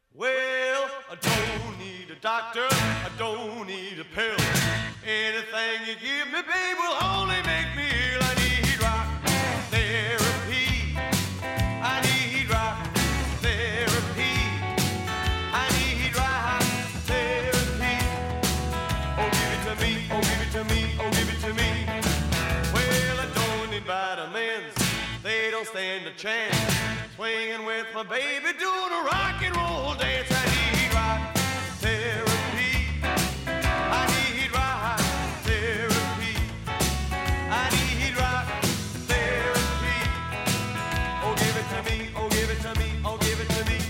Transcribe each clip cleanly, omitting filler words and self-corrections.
Well, I don't need a doctor, I don't need a pill. Anything you give me, babe, will only make me ill. I need rock therapy. I need rock therapy. I need rock therapy. Oh, give it to me, oh, give it to me, oh, give it to me. Well, I don't need vitamins, they don't stand a chance. Swinging with my baby, doing a rock and roll dance. I need rock therapy. I need rock therapy. I need rock therapy. Oh, give it to me, oh, give it to me, oh, give it to me.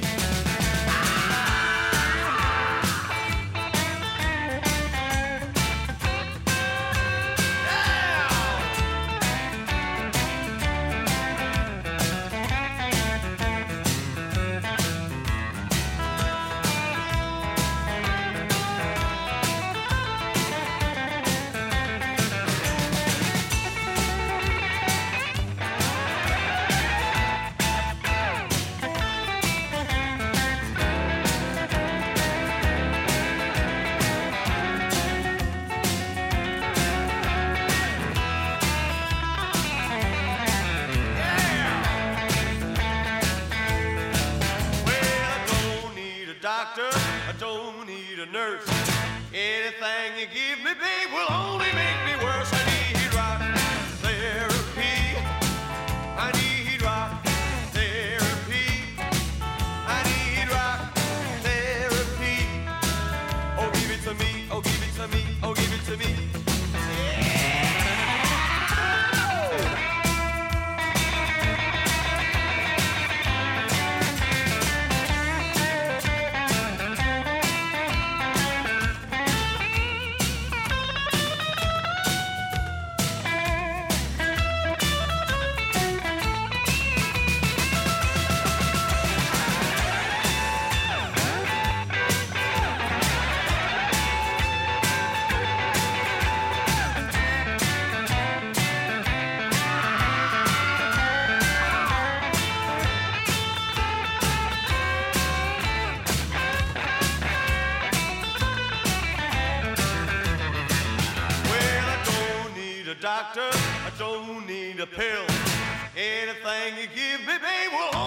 Doctor, I don't need a nurse. Anything you give me, babe, will only make me worse. I need rock therapy. I need rock therapy. I need rock therapy. Oh, give it to me, oh, give it to me, oh, give it to me. Doctor, I don't need a pill. Anything you give me, babe, will